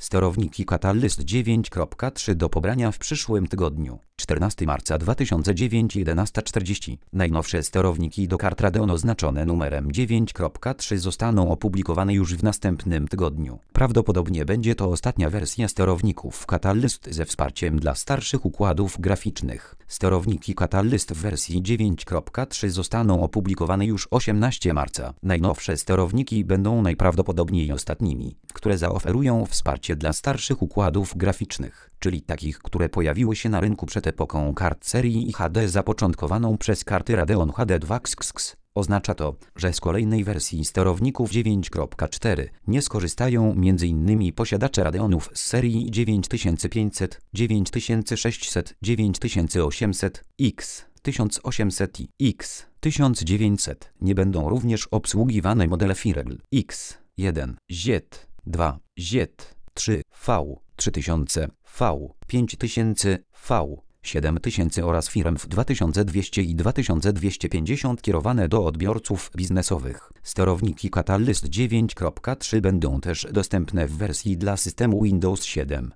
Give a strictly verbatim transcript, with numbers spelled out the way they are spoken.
Sterowniki Catalyst dziewięć kropka trzy do pobrania w przyszłym tygodniu. czternastego marca dwa tysiące dziewięć, jedenaście czterdzieści. Najnowsze sterowniki do kart Radeon oznaczone numerem dziewięć kropka trzy zostaną opublikowane już w następnym tygodniu. Prawdopodobnie będzie to ostatnia wersja sterowników Catalyst ze wsparciem dla starszych układów graficznych. Sterowniki Catalyst w wersji dziewięć kropka trzy zostaną opublikowane już osiemnastego marca. Najnowsze sterowniki będą najprawdopodobniej ostatnimi, które zaoferują wsparcie dla starszych układów graficznych, czyli takich, które pojawiły się na rynku przed epoką kart serii H D zapoczątkowaną przez karty Radeon H D dwa X X X. Oznacza to, że z kolejnej wersji sterowników dziewięć kropka cztery nie skorzystają m in posiadacze Radeonów z serii dziewięć tysięcy pięćset, dziewięć tysięcy sześćset, dziewięć tysięcy osiemset, X tysiąc osiemset i X tysiąc dziewięćset. Nie będą również obsługiwane modele Firewall X jeden, Z dwa, Z trzy, V trzy tysiące, V pięć tysięcy, V siedem tysięcy oraz firm w dwa tysiące dwieście i dwa tysiące dwieście pięćdziesiąt kierowane do odbiorców biznesowych. Sterowniki Catalyst dziewięć kropka trzy będą też dostępne w wersji dla systemu Windows siedem.